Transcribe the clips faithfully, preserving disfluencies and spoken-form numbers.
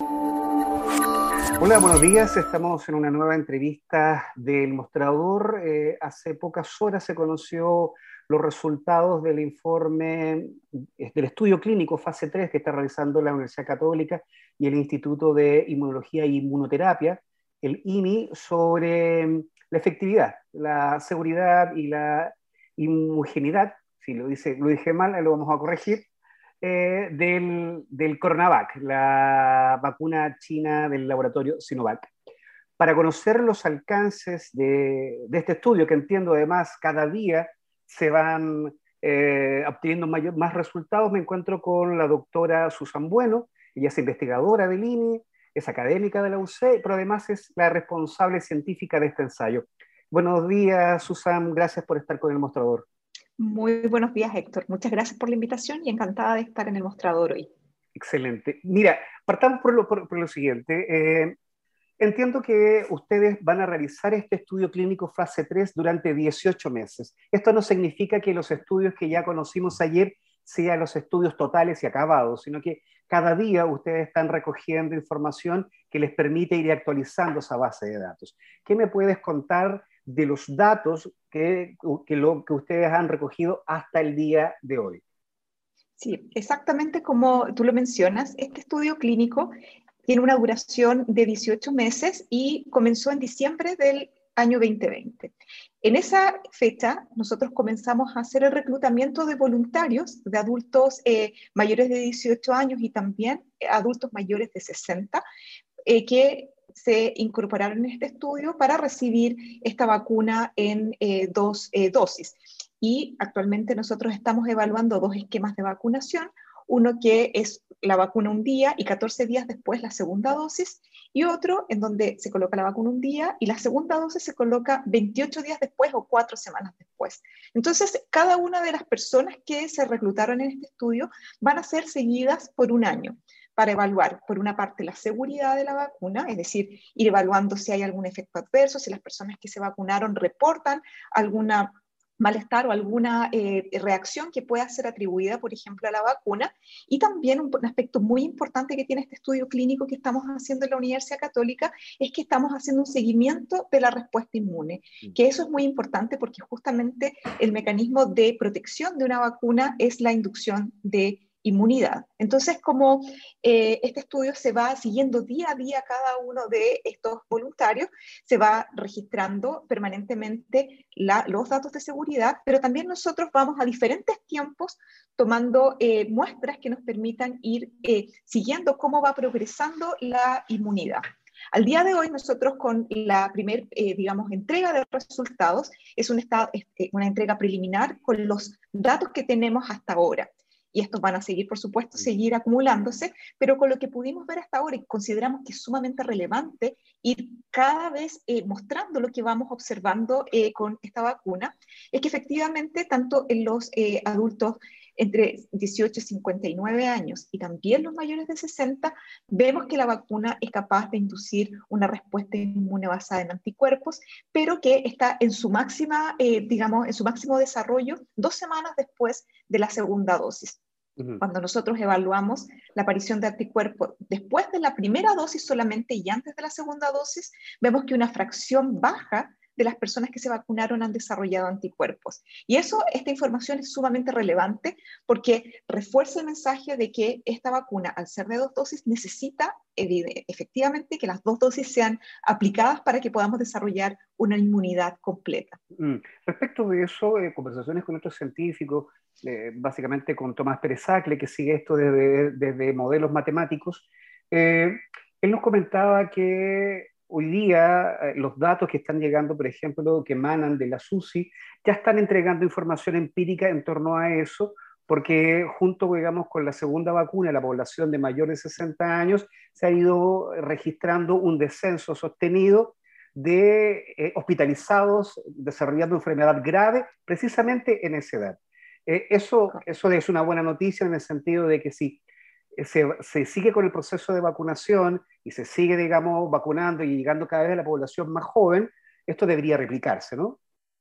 Hola, buenos días. Estamos en una nueva entrevista del Mostrador. Eh, hace pocas horas se conoció los resultados del informe eh, del estudio clínico fase tres que está realizando la Universidad Católica y el Instituto de Inmunología e Inmunoterapia, el I M I, sobre la efectividad, la seguridad y la inmunogenicidad. Si lo, dice, lo dije mal, lo vamos a corregir. Eh, del, del Coronavac, la vacuna china del laboratorio Sinovac. Para conocer los alcances de, de este estudio, que entiendo además cada día se van eh, obteniendo mayor, más resultados, me encuentro con la doctora Susan Bueno. Ella es investigadora del I N I, es académica de la U C, pero además es la responsable científica de este ensayo. Buenos días, Susan, gracias por estar con el mostrador. Muy buenos días, Héctor. Muchas gracias por la invitación y encantada de estar en el mostrador hoy. Excelente. Mira, partamos por lo, por, por lo siguiente. Eh, entiendo que ustedes van a realizar este estudio clínico fase tres durante dieciocho meses. Esto no significa que los estudios que ya conocimos ayer sean los estudios totales y acabados, sino que cada día ustedes están recogiendo información que les permite ir actualizando esa base de datos. ¿Qué me puedes contar de los datos que, que, lo, que ustedes han recogido hasta el día de hoy? Sí, exactamente como tú lo mencionas, este estudio clínico tiene una duración de dieciocho meses y comenzó en diciembre del año dos mil veinte. En esa fecha, nosotros comenzamos a hacer el reclutamiento de voluntarios, de adultos eh, mayores de dieciocho años y también eh, adultos mayores de sesenta, eh, que se incorporaron en este estudio para recibir esta vacuna en eh, dos eh, dosis. Y actualmente nosotros estamos evaluando dos esquemas de vacunación, uno que es la vacuna un día y catorce días después la segunda dosis, y otro en donde se coloca la vacuna un día y la segunda dosis se coloca veintiocho días después o cuatro semanas después. Entonces, cada una de las personas que se reclutaron en este estudio van a ser seguidas por un año para evaluar, por una parte, la seguridad de la vacuna, es decir, ir evaluando si hay algún efecto adverso, si las personas que se vacunaron reportan alguna malestar o alguna eh, reacción que pueda ser atribuida, por ejemplo, a la vacuna. Y también un, un aspecto muy importante que tiene este estudio clínico que estamos haciendo en la Universidad Católica es que estamos haciendo un seguimiento de la respuesta inmune, que eso es muy importante porque justamente el mecanismo de protección de una vacuna es la inducción de inmunidad. Entonces, como eh, este estudio se va siguiendo día a día cada uno de estos voluntarios, se va registrando permanentemente la, los datos de seguridad, pero también nosotros vamos a diferentes tiempos tomando eh, muestras que nos permitan ir eh, siguiendo cómo va progresando la inmunidad. Al día de hoy, nosotros con la primera, eh, digamos, entrega de resultados, es un estado, este, una entrega preliminar con los datos que tenemos hasta ahora. Y estos van a seguir, por supuesto, seguir acumulándose, pero con lo que pudimos ver hasta ahora y consideramos que es sumamente relevante ir cada vez eh, mostrando lo que vamos observando eh, con esta vacuna, es que efectivamente tanto en los eh, adultos entre dieciocho y cincuenta y nueve años y también los mayores de sesenta, vemos que la vacuna es capaz de inducir una respuesta inmune basada en anticuerpos, pero que está en su máxima, eh, digamos, en su máximo desarrollo dos semanas después de la segunda dosis. Uh-huh. Cuando nosotros evaluamos la aparición de anticuerpos después de la primera dosis solamente y antes de la segunda dosis, vemos que una fracción baja de las personas que se vacunaron han desarrollado anticuerpos. Y eso, esta información es sumamente relevante porque refuerza el mensaje de que esta vacuna, al ser de dos dosis, necesita efectivamente que las dos dosis sean aplicadas para que podamos desarrollar una inmunidad completa. Mm. Respecto de eso, eh, conversaciones con otros científicos, eh, básicamente con Tomás Perezacle, que sigue esto desde, desde modelos matemáticos, eh, él nos comentaba que hoy día eh, los datos que están llegando, por ejemplo, que emanan de la SUSI, ya están entregando información empírica en torno a eso, porque junto, digamos, con la segunda vacuna, la población de mayores de sesenta años, se ha ido registrando un descenso sostenido de eh, hospitalizados desarrollando enfermedad grave precisamente en esa edad. Eh, eso, eso es una buena noticia en el sentido de que si se, se sigue con el proceso de vacunación y se sigue, digamos, vacunando y llegando cada vez a la población más joven, esto debería replicarse, ¿no?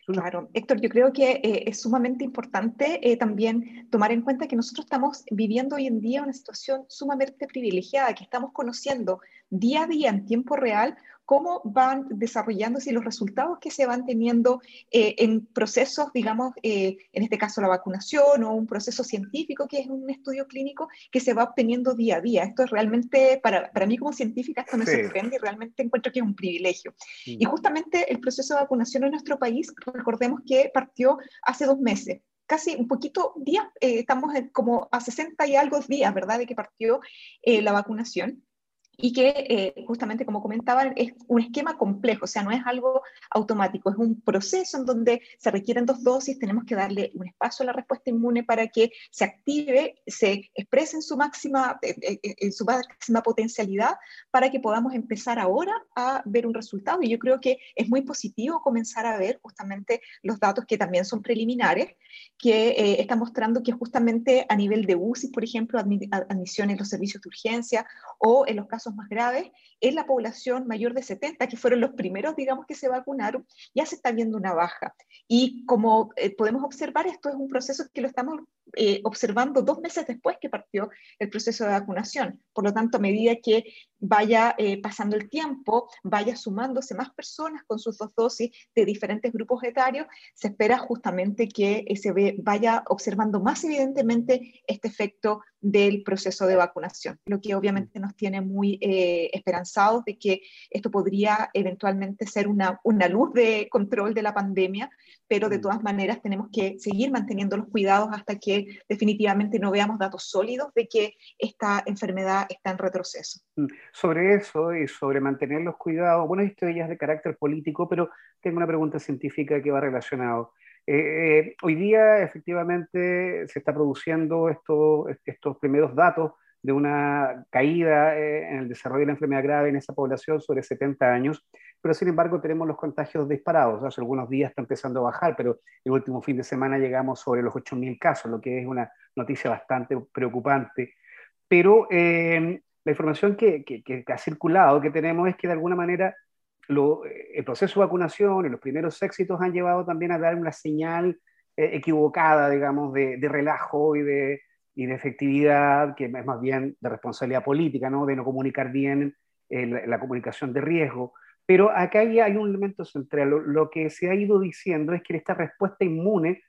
Una... Claro, Héctor, yo creo que eh, es sumamente importante eh, también tomar en cuenta que nosotros estamos viviendo hoy en día una situación sumamente privilegiada, que estamos conociendo día a día en tiempo real cómo van desarrollándose los resultados que se van teniendo eh, en procesos, digamos, eh, en este caso la vacunación o un proceso científico que es un estudio clínico que se va obteniendo día a día. Esto es realmente, para, para mí como científica, esto me Sí. sorprende y realmente encuentro que es un privilegio. Mm. Y justamente el proceso de vacunación en nuestro país, recordemos que partió hace dos meses. Casi un poquito días, eh, estamos en como a sesenta y algo días, ¿verdad?, de que partió eh, la vacunación. Y que eh, justamente como comentaban es un esquema complejo, o sea, no es algo automático, es un proceso en donde se requieren dos dosis, tenemos que darle un espacio a la respuesta inmune para que se active, se exprese en su máxima, eh, eh, en su máxima potencialidad para que podamos empezar ahora a ver un resultado. Y yo creo que es muy positivo comenzar a ver justamente los datos que también son preliminares, que eh, están mostrando que justamente a nivel de U C I, por ejemplo, admisión en los servicios de urgencia o en los casos más graves, en la población mayor de setenta, que fueron los primeros, digamos, que se vacunaron, ya se está viendo una baja. Y como eh, podemos observar, esto es un proceso que lo estamos eh, observando dos meses después que partió el proceso de vacunación. Por lo tanto, a medida que vaya eh, pasando el tiempo, vaya sumándose más personas con sus dos dosis de diferentes grupos etarios, se espera justamente que eh, se ve, vaya observando más evidentemente este efecto del proceso de vacunación, lo que obviamente nos tiene muy eh, esperanzados de que esto podría eventualmente ser una, una luz de control de la pandemia, pero de todas maneras tenemos que seguir manteniendo los cuidados hasta que definitivamente no veamos datos sólidos de que esta enfermedad está en retroceso. Sobre eso y sobre mantener los cuidados, bueno, esto ya es de carácter político, pero tengo una pregunta científica que va relacionado. Eh, eh, hoy día efectivamente se está produciendo esto, estos primeros datos de una caída eh, en el desarrollo de la enfermedad grave en esa población sobre setenta años, pero sin embargo tenemos los contagios disparados. Hace algunos días está empezando a bajar, pero el último fin de semana llegamos sobre los ocho mil casos, lo que es una noticia bastante preocupante. Pero eh, la información que, que, que, ha circulado, que tenemos, es que de alguna manera lo, el proceso de vacunación y los primeros éxitos han llevado también a dar una señal eh, equivocada, digamos, de, de relajo y de, y de efectividad, que es más bien de responsabilidad política, ¿no? De no comunicar bien eh, la, la comunicación de riesgo. Pero acá hay, hay un elemento central. Lo, lo que se ha ido diciendo es que esta respuesta inmune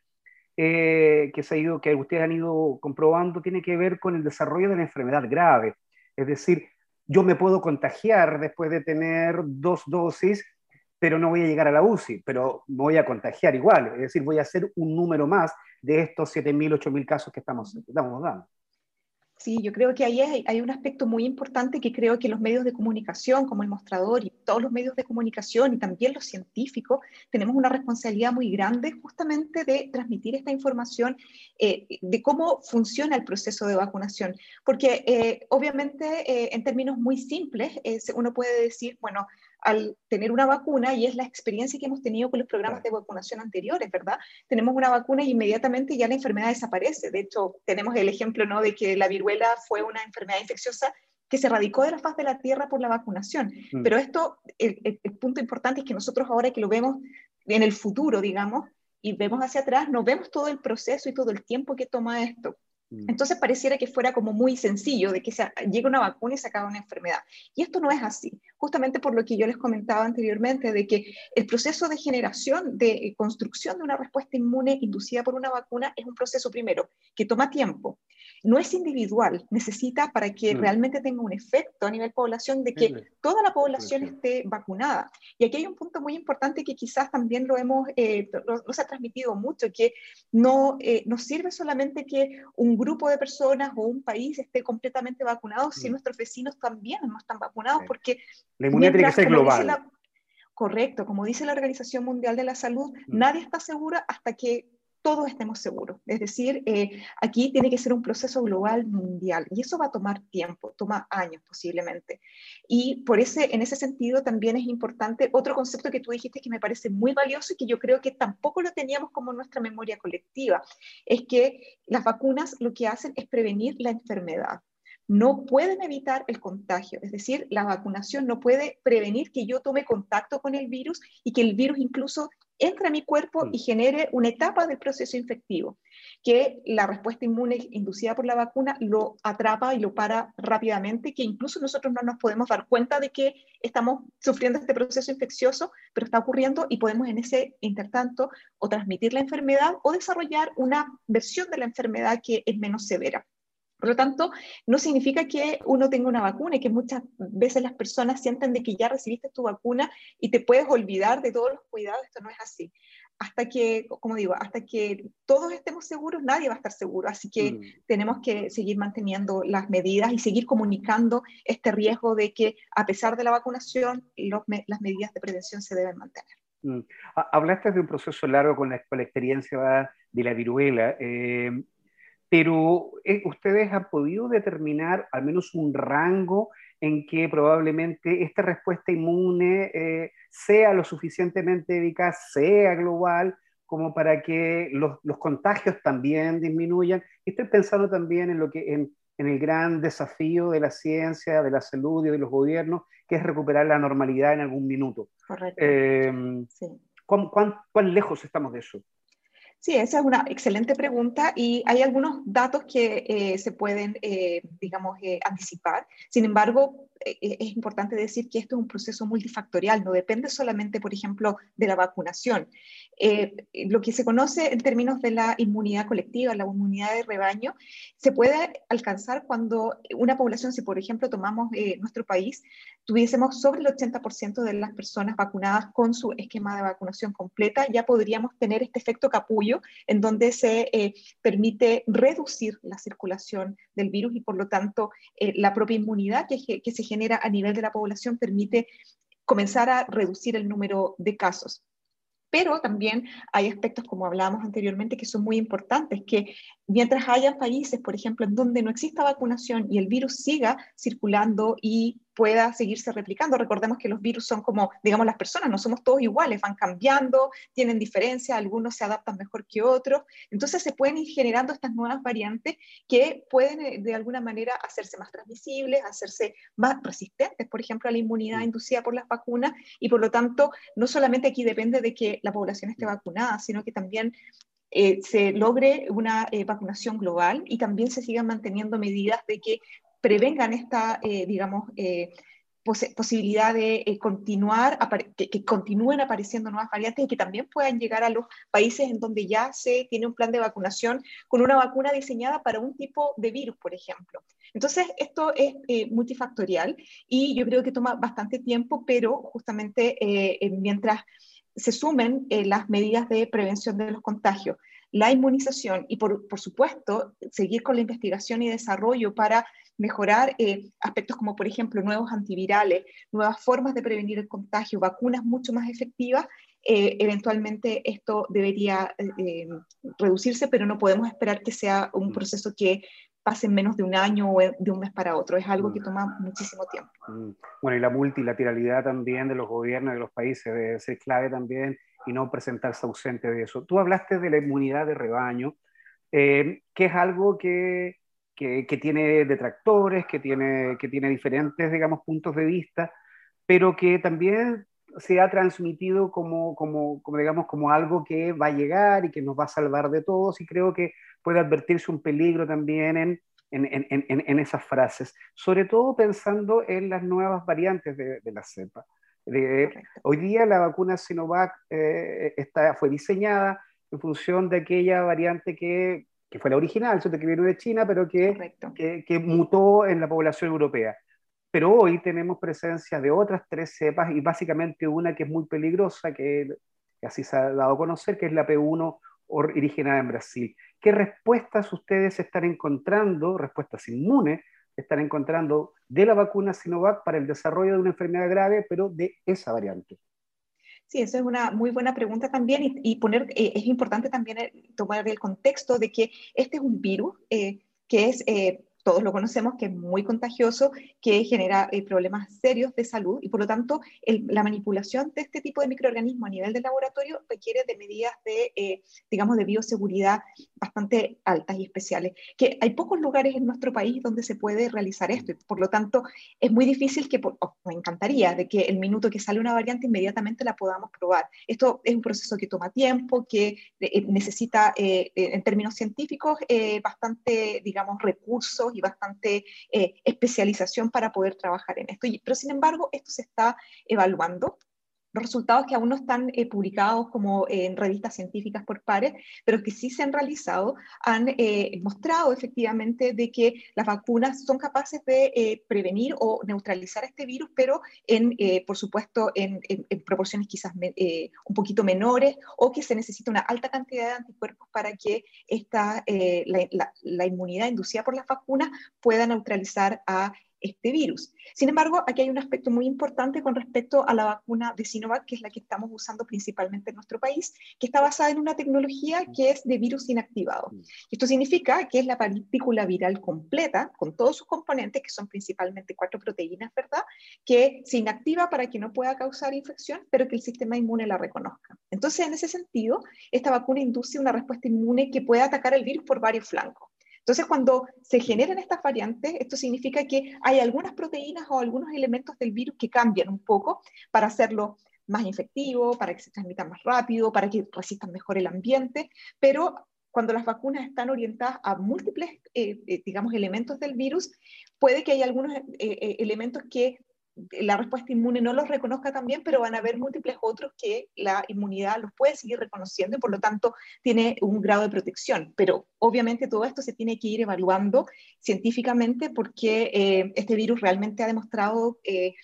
eh, que, se ha ido, que ustedes han ido comprobando tiene que ver con el desarrollo de la enfermedad grave. Es decir, yo me puedo contagiar después de tener dos dosis, pero no voy a llegar a la U C I, pero me voy a contagiar igual. Es decir, voy a ser un número más de estos siete mil, ocho mil casos que estamos, estamos dando. Sí, yo creo que ahí hay, hay un aspecto muy importante que creo que los medios de comunicación, como el Mostrador y todos los medios de comunicación y también los científicos, tenemos una responsabilidad muy grande justamente de transmitir esta información eh, de cómo funciona el proceso de vacunación. Porque eh, obviamente eh, en términos muy simples eh, uno puede decir, bueno, al tener una vacuna, y es la experiencia que hemos tenido con los programas de vacunación anteriores, ¿verdad? Tenemos una vacuna y inmediatamente ya la enfermedad desaparece. De hecho, tenemos el ejemplo, ¿no?, de que la viruela fue una enfermedad infecciosa que se erradicó de la faz de la Tierra por la vacunación. Mm. Pero esto, el, el, el punto importante es que nosotros ahora que lo vemos en el futuro, digamos, y vemos hacia atrás, no vemos todo el proceso y todo el tiempo que toma esto. Entonces pareciera que fuera como muy sencillo, de que se, llega una vacuna y se acaba una enfermedad. Y esto no es así, justamente por lo que yo les comentaba anteriormente, de que el proceso de generación, de construcción de una respuesta inmune inducida por una vacuna es un proceso primero que toma tiempo. No es individual, necesita para que mm. realmente tenga un efecto a nivel población de que sí, toda la población sí. esté vacunada. Y aquí hay un punto muy importante que quizás también lo hemos, eh, lo, lo se ha transmitido mucho, que no eh, nos sirve solamente que un grupo de personas o un país esté completamente vacunado si mm. nuestros vecinos también no están vacunados, sí. porque la inmunidad tiene que ser global. La, correcto, como dice la Organización Mundial de la Salud, mm. nadie está segura hasta que todos estemos seguros. Es decir, eh, aquí tiene que ser un proceso global mundial y eso va a tomar tiempo, toma años posiblemente. Y por ese, en ese sentido también es importante otro concepto que tú dijiste que me parece muy valioso y que yo creo que tampoco lo teníamos como en nuestra memoria colectiva, es que las vacunas lo que hacen es prevenir la enfermedad. no pueden evitar el contagio. Es decir, la vacunación no puede prevenir que yo tome contacto con el virus y que el virus incluso entre a mi cuerpo y genere una etapa del proceso infectivo, que la respuesta inmune inducida por la vacuna lo atrapa y lo para rápidamente, que incluso nosotros no nos podemos dar cuenta de que estamos sufriendo este proceso infeccioso, pero está ocurriendo y podemos en ese intertanto o transmitir la enfermedad o desarrollar una versión de la enfermedad que es menos severa. Por lo tanto, no significa que uno tenga una vacuna y que muchas veces las personas sienten de que ya recibiste tu vacuna y te puedes olvidar de todos los cuidados. Esto no es así. Hasta que, como digo, hasta que todos estemos seguros, nadie va a estar seguro. Así que mm. tenemos que seguir manteniendo las medidas y seguir comunicando este riesgo de que, a pesar de la vacunación, los, las medidas de prevención se deben mantener. Mm. Hablaste de un proceso largo con la, con la experiencia de la viruela. Eh, Pero eh, ustedes han podido determinar al menos un rango en que probablemente esta respuesta inmune eh, sea lo suficientemente eficaz, sea global, como para que los, los contagios también disminuyan. Estoy pensando también en, lo que, en, en el gran desafío de la ciencia, de la salud y de los gobiernos, que es recuperar la normalidad en algún minuto. Correcto. Eh, sí. ¿cuán, cuán, ¿Cuán lejos estamos de eso? Sí, esa es una excelente pregunta y hay algunos datos que eh, se pueden, eh, digamos, eh, anticipar. Sin embargo, eh, es importante decir que esto es un proceso multifactorial, no depende solamente, por ejemplo, de la vacunación. Eh, lo que se conoce en términos de la inmunidad colectiva, la inmunidad de rebaño, se puede alcanzar cuando una población, si por ejemplo tomamos eh, nuestro país, tuviésemos sobre el ochenta por ciento de las personas vacunadas con su esquema de vacunación completa, ya podríamos tener este efecto capullo en donde se eh, permite reducir la circulación del virus y por lo tanto eh, la propia inmunidad que, que se genera a nivel de la población permite comenzar a reducir el número de casos. Pero también hay aspectos, como hablábamos anteriormente, que son muy importantes, que mientras haya países, por ejemplo, en donde no exista vacunación y el virus siga circulando y pueda seguirse replicando. Recordemos que los virus son como, digamos, las personas, no somos todos iguales, van cambiando, tienen diferencias, algunos se adaptan mejor que otros. Entonces se pueden ir generando estas nuevas variantes que pueden de alguna manera hacerse más transmisibles, hacerse más resistentes, por ejemplo, a la inmunidad inducida por las vacunas y por lo tanto, no solamente aquí depende de que la población esté vacunada, sino que también eh, se logre una eh, vacunación global y también se sigan manteniendo medidas de que prevengan esta, eh, digamos, eh, pos posibilidad de eh, continuar, que, que continúen apareciendo nuevas variantes y que también puedan llegar a los países en donde ya se tiene un plan de vacunación con una vacuna diseñada para un tipo de virus, por ejemplo. Entonces, esto es eh, multifactorial y yo creo que toma bastante tiempo, pero justamente eh, mientras se sumen eh, las medidas de prevención de los contagios, la inmunización y, por, por supuesto, seguir con la investigación y desarrollo para mejorar eh, aspectos como, por ejemplo, nuevos antivirales, nuevas formas de prevenir el contagio, vacunas mucho más efectivas, eh, eventualmente esto debería eh, reducirse, pero no podemos esperar que sea un proceso que pase en menos de un año o de un mes para otro. Es algo que toma muchísimo tiempo. Bueno, y la multilateralidad también de los gobiernos de los países debe ser clave también y no presentarse ausente de eso. Tú hablaste de la inmunidad de rebaño, eh, que es algo que, que, que tiene detractores, que tiene, que tiene diferentes, digamos, puntos de vista, pero que también se ha transmitido como, como, como, digamos, como algo que va a llegar y que nos va a salvar de todos, y creo que puede advertirse un peligro también en, en, en, en, en esas frases, sobre todo pensando en las nuevas variantes de, de la cepa. De, hoy día la vacuna Sinovac eh, está, fue diseñada en función de aquella variante que, que fue la original, que vino de China, pero que, que, que mutó en la población europea. Pero hoy tenemos presencia de otras tres cepas y básicamente una que es muy peligrosa, que, que así se ha dado a conocer, que es la P uno originada en Brasil. ¿Qué respuestas ustedes están encontrando, respuestas inmunes, están encontrando de la vacuna Sinovac para el desarrollo de una enfermedad grave, pero de esa variante? Sí, eso es una muy buena pregunta también y, y poner, eh, es importante también tomar el contexto de que este es un virus eh, que es... Eh, todos lo conocemos, que es muy contagioso, que genera eh, problemas serios de salud y por lo tanto el, la manipulación de este tipo de microorganismos a nivel del laboratorio requiere de medidas de, eh, digamos, de bioseguridad bastante altas y especiales, que hay pocos lugares en nuestro país donde se puede realizar esto y por lo tanto es muy difícil que, oh, me encantaría de que el minuto que sale una variante inmediatamente la podamos probar. Esto es un proceso que toma tiempo, que eh, necesita eh, en términos científicos eh, bastante, digamos, recursos y bastante eh, especialización para poder trabajar en esto. Y, pero sin embargo, esto se está evaluando. Los resultados que aún no están eh, publicados como eh, en revistas científicas por pares, pero que sí se han realizado, han eh, mostrado efectivamente de que las vacunas son capaces de eh, prevenir o neutralizar este virus, pero en, eh, por supuesto en, en, en proporciones quizás me, eh, un poquito menores, o que se necesita una alta cantidad de anticuerpos para que esta, eh, la, la, la inmunidad inducida por las vacunas pueda neutralizar a este virus. Sin embargo, aquí hay un aspecto muy importante con respecto a la vacuna de Sinovac, que es la que estamos usando principalmente en nuestro país, que está basada en una tecnología que es de virus inactivado. Esto significa que es la partícula viral completa, con todos sus componentes, que son principalmente cuatro proteínas, ¿verdad?, que se inactiva para que no pueda causar infección, pero que el sistema inmune la reconozca. Entonces, en ese sentido, esta vacuna induce una respuesta inmune que puede atacar el virus por varios flancos. Entonces, cuando se generan estas variantes, esto significa que hay algunas proteínas o algunos elementos del virus que cambian un poco para hacerlo más infectivo, para que se transmita más rápido, para que resistan mejor el ambiente, pero cuando las vacunas están orientadas a múltiples, eh, eh, digamos, elementos del virus, puede que haya algunos eh, eh, elementos que la respuesta inmune no los reconozca también, pero van a haber múltiples otros que la inmunidad los puede seguir reconociendo y por lo tanto tiene un grado de protección. Pero obviamente todo esto se tiene que ir evaluando científicamente porque eh, este virus realmente ha demostrado eh,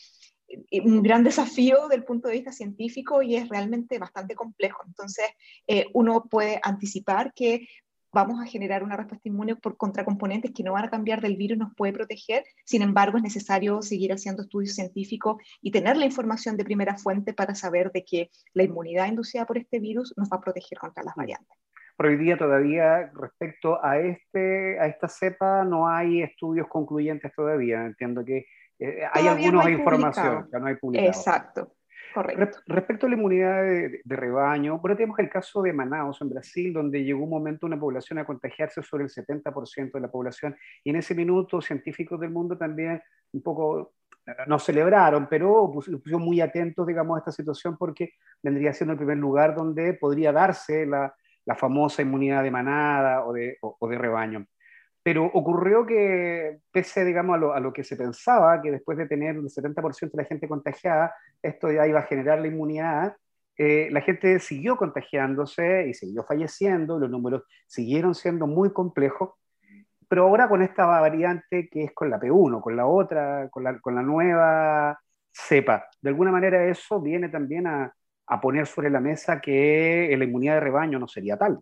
un gran desafío del punto de vista científico y es realmente bastante complejo. Entonces, eh, uno puede anticipar que vamos a generar una respuesta inmune por contracomponentes que no van a cambiar del virus, nos puede proteger. Sin embargo, es necesario seguir haciendo estudios científicos y tener la información de primera fuente para saber de que la inmunidad inducida por este virus nos va a proteger contra las variantes. Pero hoy día todavía respecto a, este, a esta cepa no hay estudios concluyentes todavía. Entiendo que eh, hay Todavía no algunas hay informaciones, publicado. ya no hay publicado. Exacto, correcto. Respecto a la inmunidad de, de rebaño, bueno, tenemos el caso de Manaus, en Brasil, donde llegó un momento una población a contagiarse sobre el setenta por ciento de la población, y en ese minuto científicos del mundo también un poco, no celebraron, pero pusieron muy atentos, digamos, a esta situación porque vendría siendo el primer lugar donde podría darse la, la famosa inmunidad de manada o de, o, o de rebaño. Pero ocurrió que, pese, digamos, a lo, a lo que se pensaba, que después de tener el setenta por ciento de la gente contagiada, esto ya iba a generar la inmunidad, eh, la gente siguió contagiándose y siguió falleciendo, los números siguieron siendo muy complejos, pero ahora con esta variante que es con la P uno, con la otra, con la, con la nueva cepa, de alguna manera eso viene también a, a poner sobre la mesa que la inmunidad de rebaño no sería tal.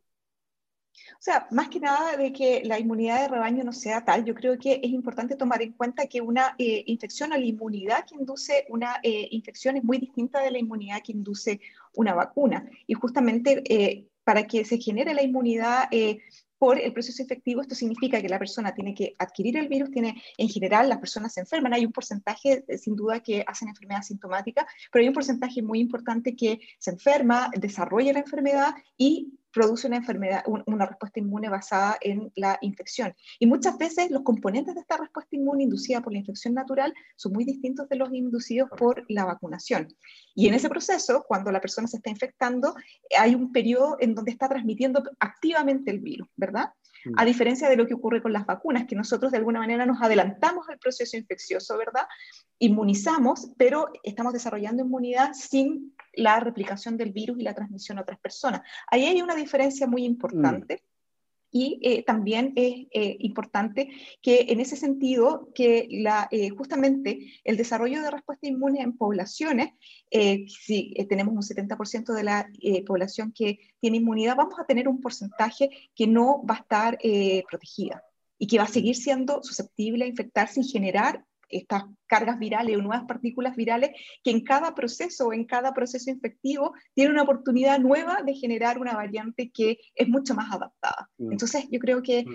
O sea, más que nada de que la inmunidad de rebaño no sea tal, yo creo que es importante tomar en cuenta que una eh, infección o la inmunidad que induce una eh, infección es muy distinta de la inmunidad que induce una vacuna. Y justamente eh, para que se genere la inmunidad eh, por el proceso infectivo, esto significa que la persona tiene que adquirir el virus, tiene, en general las personas se enferman, hay un porcentaje eh, sin duda que hacen enfermedad sintomática, pero hay un porcentaje muy importante que se enferma, desarrolla la enfermedad y produce una enfermedad, una respuesta inmune basada en la infección. Y muchas veces los componentes de esta respuesta inmune inducida por la infección natural son muy distintos de los inducidos por la vacunación. Y en ese proceso, cuando la persona se está infectando, hay un periodo en donde está transmitiendo activamente el virus, ¿verdad? A diferencia de lo que ocurre con las vacunas, que nosotros de alguna manera nos adelantamos al proceso infeccioso, ¿verdad? Inmunizamos, pero estamos desarrollando inmunidad sin la replicación del virus y la transmisión a otras personas. Ahí hay una diferencia muy importante. Mm. Y eh, también es eh, importante que en ese sentido, que la, eh, justamente el desarrollo de respuesta inmune en poblaciones, eh, si eh, tenemos un setenta por ciento de la eh, población que tiene inmunidad, vamos a tener un porcentaje que no va a estar eh, protegida y que va a seguir siendo susceptible a infectarse y generar estas cargas virales o nuevas partículas virales que en cada proceso o en cada proceso infectivo tiene una oportunidad nueva de generar una variante que es mucho más adaptada. Mm. Entonces yo creo que mm.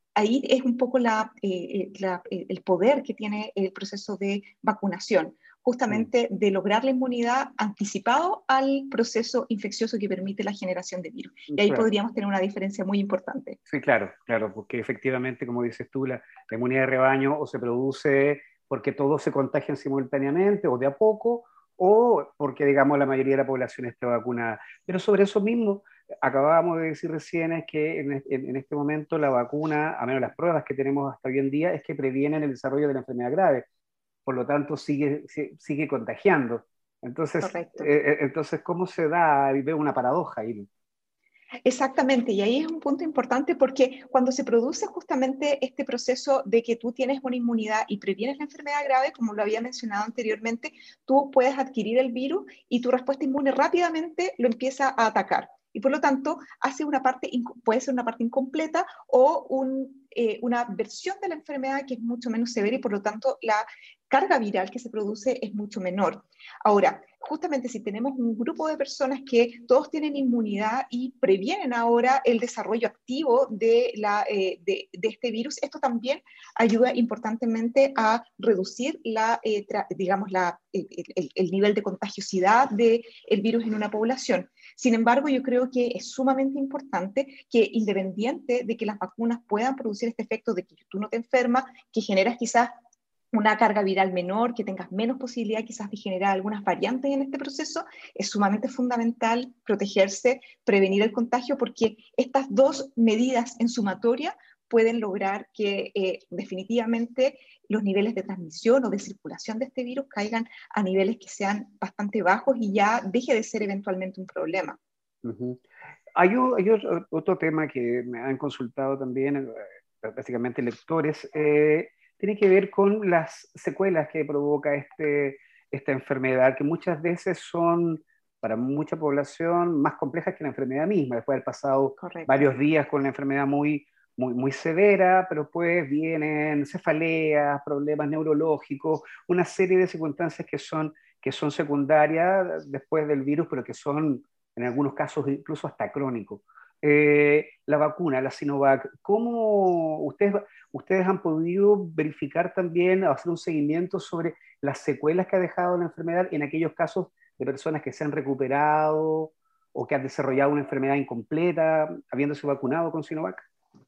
ahí es un poco la, eh, la, el poder que tiene el proceso de vacunación, justamente mm. de lograr la inmunidad anticipado al proceso infeccioso que permite la generación de virus. Y ahí claro. podríamos tener una diferencia muy importante. Sí, claro, claro, porque efectivamente, como dices tú, la, la inmunidad de rebaño o se produce porque todos se contagian simultáneamente o de a poco, o porque, digamos, la mayoría de la población está vacunada. Pero sobre eso mismo, acabábamos de decir recién es que en, en, en este momento la vacuna, a menos las pruebas que tenemos hasta hoy en día, es que previenen el desarrollo de la enfermedad grave. Por lo tanto, sigue, sigue contagiando. Entonces, eh, entonces, ¿cómo se da? Veo una paradoja ahí. Exactamente, y ahí es un punto importante porque cuando se produce justamente este proceso de que tú tienes una inmunidad y previenes la enfermedad grave, como lo había mencionado anteriormente, tú puedes adquirir el virus y tu respuesta inmune rápidamente lo empieza a atacar. Y por lo tanto, hace una parte, puede ser una parte incompleta o un, eh, una versión de la enfermedad que es mucho menos severa y por lo tanto la carga viral que se produce es mucho menor. Ahora, justamente si tenemos un grupo de personas que todos tienen inmunidad y previenen ahora el desarrollo activo de, la, eh, de, de este virus, esto también ayuda importantemente a reducir la, eh, digamos, la, el, el, el nivel de contagiosidad del virus en una población. Sin embargo, yo creo que es sumamente importante que independiente de que las vacunas puedan producir este efecto de que tú no te enfermas, que generas quizás una carga viral menor, que tengas menos posibilidad quizás de generar algunas variantes en este proceso, es sumamente fundamental protegerse, prevenir el contagio, porque estas dos medidas en sumatoria pueden lograr que eh, definitivamente los niveles de transmisión o de circulación de este virus caigan a niveles que sean bastante bajos y ya deje de ser eventualmente un problema. Uh-huh. Hay, hay otro, otro tema que me han consultado también, eh, básicamente lectores, eh, tiene que ver con las secuelas que provoca este, esta enfermedad, que muchas veces son, para mucha población, más complejas que la enfermedad misma. Después de haber pasado Correcto. varios días con la enfermedad muy, muy, muy severa, pero pues vienen cefaleas, problemas neurológicos, una serie de circunstancias que son, que son secundarias después del virus, pero que son, en algunos casos, incluso hasta crónicos. Eh, la vacuna, la Sinovac, ¿cómo ustedes, ustedes han podido verificar también, hacer un seguimiento sobre las secuelas que ha dejado la enfermedad en aquellos casos de personas que se han recuperado o que han desarrollado una enfermedad incompleta habiéndose vacunado con Sinovac?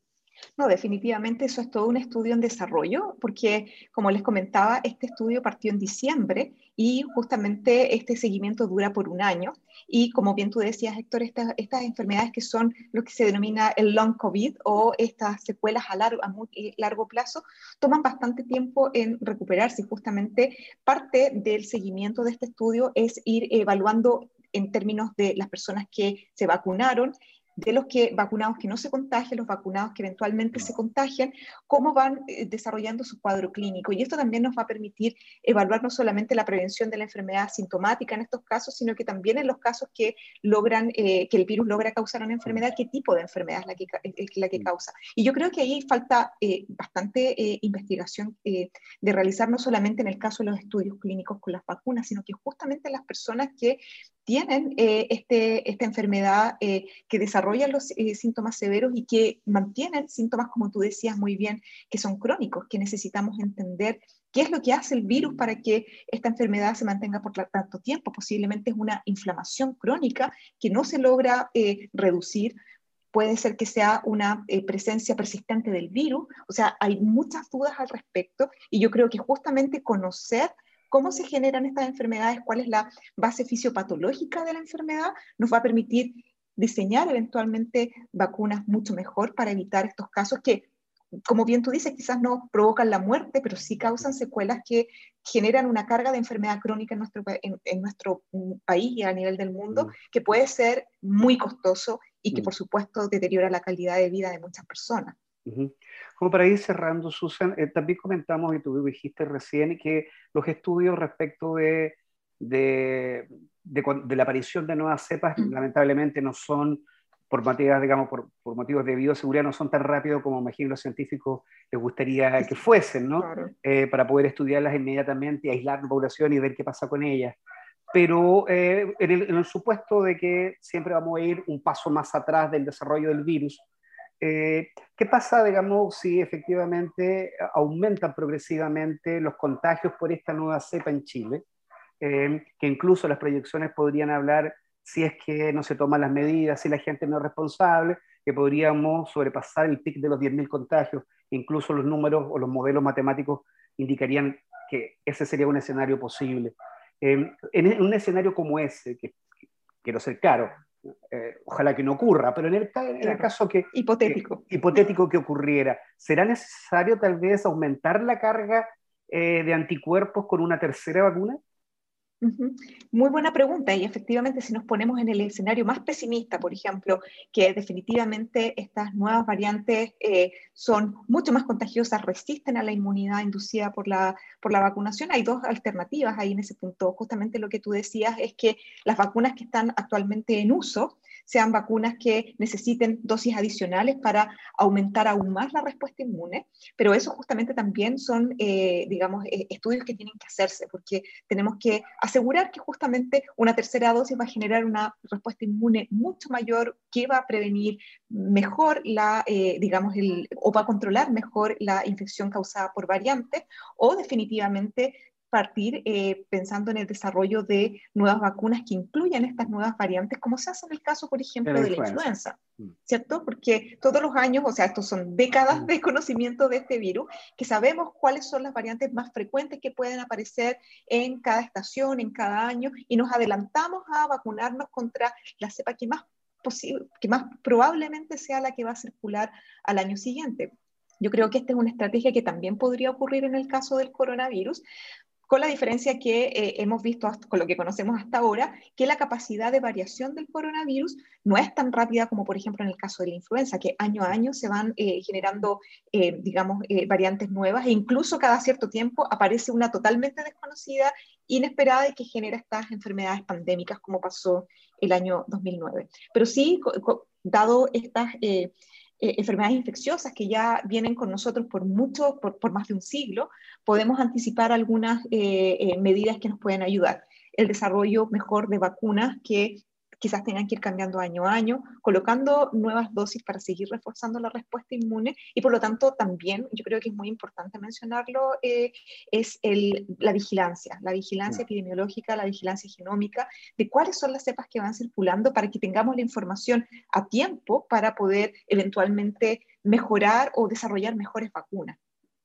No, definitivamente eso es todo un estudio en desarrollo, porque como les comentaba, este estudio partió en diciembre y justamente este seguimiento dura por un año. Y como bien tú decías, Héctor, estas, estas enfermedades que son lo que se denomina el long COVID o estas secuelas a largo, a muy largo plazo, toman bastante tiempo en recuperarse. Y justamente parte del seguimiento de este estudio es ir evaluando en términos de las personas que se vacunaron, de los que vacunados que no se contagian, los vacunados que eventualmente se contagian, cómo van eh, desarrollando su cuadro clínico. Y esto también nos va a permitir evaluar no solamente la prevención de la enfermedad sintomática en estos casos, sino que también en los casos que logran, eh, que el virus logra causar una enfermedad, qué tipo de enfermedad es la que, es la que causa. Y yo creo que ahí falta eh, bastante eh, investigación eh, de realizar, no solamente en el caso de los estudios clínicos con las vacunas, sino que justamente las personas que tienen eh, este, esta enfermedad eh, que desarrollan los eh, síntomas severos y que mantienen síntomas, como tú decías muy bien, que son crónicos, que necesitamos entender qué es lo que hace el virus para que esta enfermedad se mantenga por tanto tiempo. Posiblemente es una inflamación crónica que no se logra eh, reducir. Puede ser que sea una eh, presencia persistente del virus. O sea, hay muchas dudas al respecto y yo creo que justamente conocer cómo se generan estas enfermedades, cuál es la base fisiopatológica de la enfermedad, nos va a permitir diseñar eventualmente vacunas mucho mejor para evitar estos casos que, como bien tú dices, quizás no provocan la muerte, pero sí causan secuelas que generan una carga de enfermedad crónica en nuestro, en, en nuestro país y a nivel del mundo, mm. que puede ser muy costoso y que, mm. por supuesto, deteriora la calidad de vida de muchas personas. Uh-huh. Como para ir cerrando, Susan, eh, también comentamos, y tú dijiste recién, que los estudios respecto de, de, de, de la aparición de nuevas cepas, mm. lamentablemente no son, por motivos, digamos, por, por motivos de bioseguridad, no son tan rápidos como imagino los científicos les gustaría que fuesen, ¿no? Claro. Eh, para poder estudiarlas inmediatamente, aislar la población y ver qué pasa con ellas. Pero eh, en, el, en el supuesto de que siempre vamos a ir un paso más atrás del desarrollo del virus, Eh, ¿Qué pasa, digamos, si efectivamente aumentan progresivamente los contagios por esta nueva cepa en Chile? Eh, que incluso las proyecciones podrían hablar, si es que no se toman las medidas, si la gente no es responsable, que podríamos sobrepasar el pic de los diez mil contagios. Incluso los números o los modelos matemáticos indicarían que ese sería un escenario posible. Eh, en un escenario como ese, que, que quiero ser claro, eh, ojalá que no ocurra, pero en el, en el Claro, caso que, que, hipotético. hipotético que ocurriera, ¿será necesario tal vez aumentar la carga eh, de anticuerpos con una tercera vacuna? Ujú. Muy buena pregunta y efectivamente si nos ponemos en el escenario más pesimista, por ejemplo, que definitivamente estas nuevas variantes eh, son mucho más contagiosas, resisten a la inmunidad inducida por la, por la vacunación, hay dos alternativas ahí en ese punto. Justamente lo que tú decías es que las vacunas que están actualmente en uso sean vacunas que necesiten dosis adicionales para aumentar aún más la respuesta inmune, pero eso justamente también son, eh, digamos, eh, estudios que tienen que hacerse, porque tenemos que asegurar que justamente una tercera dosis va a generar una respuesta inmune mucho mayor, que va a prevenir mejor la, eh, digamos, el, o va a controlar mejor la infección causada por variantes, o definitivamente partir eh, pensando en el desarrollo de nuevas vacunas que incluyan estas nuevas variantes, como se hace en el caso, por De ejemplo, la de la influenza. influenza, ¿cierto? Porque todos los años, o sea, estos son décadas de conocimiento de este virus, que sabemos cuáles son las variantes más frecuentes que pueden aparecer en cada estación, en cada año, y nos adelantamos a vacunarnos contra la cepa que más, posible, que más probablemente sea la que va a circular al año siguiente. Yo creo que esta es una estrategia que también podría ocurrir en el caso del coronavirus, con la diferencia que eh, hemos visto hasta, con lo que conocemos hasta ahora, que la capacidad de variación del coronavirus no es tan rápida como, por ejemplo, en el caso de la influenza, que año a año se van eh, generando, eh, digamos, eh, variantes nuevas e incluso cada cierto tiempo aparece una totalmente desconocida, inesperada y que genera estas enfermedades pandémicas como pasó el año dos mil nueve. Pero sí, dado estas... Eh, eh, enfermedades infecciosas que ya vienen con nosotros por mucho, por, por más de un siglo, podemos anticipar algunas eh, eh, medidas que nos pueden ayudar. El desarrollo mejor de vacunas que quizás tengan que ir cambiando año a año, colocando nuevas dosis para seguir reforzando la respuesta inmune y por lo tanto también, yo creo que es muy importante mencionarlo, eh, es el, la vigilancia, la vigilancia epidemiológica, la vigilancia genómica, de cuáles son las cepas que van circulando para que tengamos la información a tiempo para poder eventualmente mejorar o desarrollar mejores vacunas.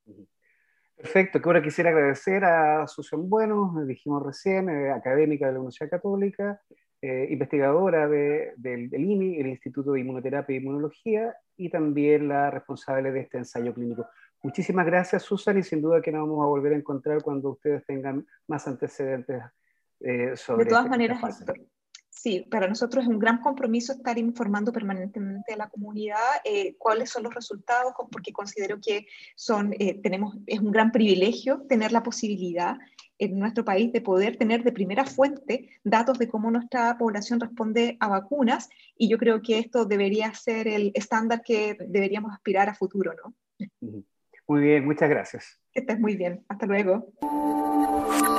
Perfecto, que ahora quisiera agradecer a Susan Bueno, dijimos recién, eh, académica de la Universidad Católica, eh, investigadora de, del, del I M I, el Instituto de Inmunoterapia e Inmunología, y también la responsable de este ensayo clínico. Muchísimas gracias, Susan, y sin duda que nos vamos a volver a encontrar cuando ustedes tengan más antecedentes eh, De sobre todas este, esta maneras, fase. Héctor, sí, para nosotros es un gran compromiso estar informando permanentemente a la comunidad eh, cuáles son los resultados, porque considero que son, eh, tenemos, es un gran privilegio tener la posibilidad en nuestro país de poder tener de primera fuente datos de cómo nuestra población responde a vacunas, y yo creo que esto debería ser el estándar que deberíamos aspirar a futuro, ¿no? Muy bien, muchas gracias. Que estés muy bien. Hasta luego.